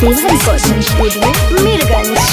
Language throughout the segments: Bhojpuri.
सेवा रिकॉर्डिंग स्टूडियो मीरगंज।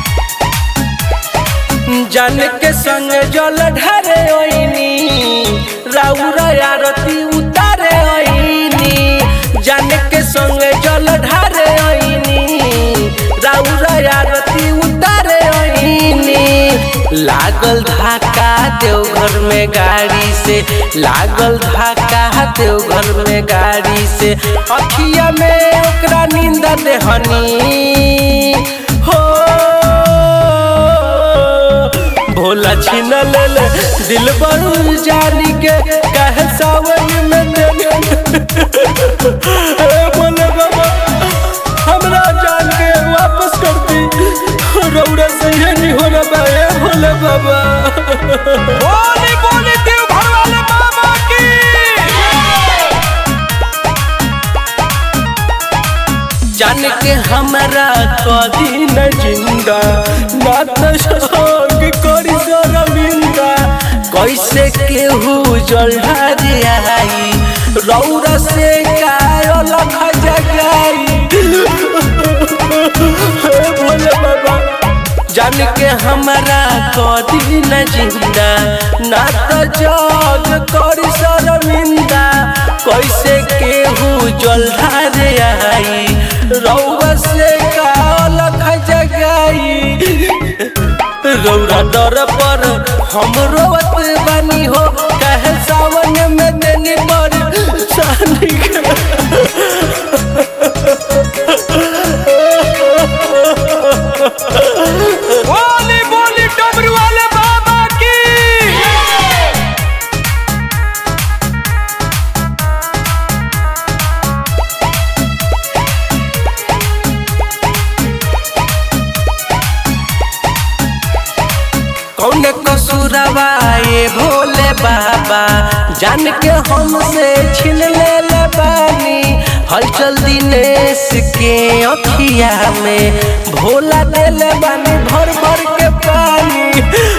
जान के संग जल ढारे ओइनी राउर आरती उतारे ओइनी। जान के संग जल ढारे ओइनी राउर आरती उतारे ओइनी। लागल धाका देवघर में गाड़ी से, लागल धाका देवघर में गाड़ी से। अखिया में ओकरा नींद देहनी हो भोला छीन ले दिल बरू जानी के कहे सावन में बोले बाबा हमरा जान के वापस कर दी। रौरा से ये नहीं हो रहा है भोले बाबा। बोली बोली देवघर वाले बाबा की। जान के हमरा कदी न जिंदा ना तो शौक करी शर्मिंदा। कैसे केहू जल्दी आई रौरा से कायल जगाई भोले बाबा। जान के हमरा कदी न जिंदा ना तो जग करी शर्मिंदा। कैसे केहू जल्दी आई रौरा से कायल जगाई। रौरा डर पर हम रोवत बानी हो कहे सावन में देनी पर सानी बोली बोली डमरू वाले बाबा की। कौन कसूरवा ये भोले बाबा जान के हमसे छीन ले बानी। हलचल दिनेश के अखिया में भोला देले बानी भर भर के पानी।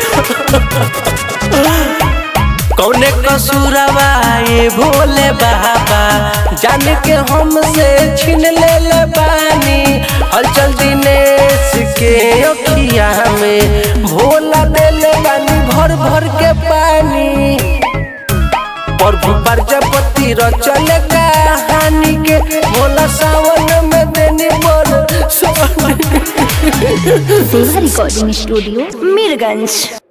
कौन कसूरवा ये भोले बाबा जान के हमसे छीन ले बानी। हलचल दिनेश के अखिया में भोला देले बानी भर भर के पानी। प्रभु प्रजापति रचल कहानी के भोला सावन में देनी पर सेवा रिकॉर्डिंग स्टूडियो मीरगंज।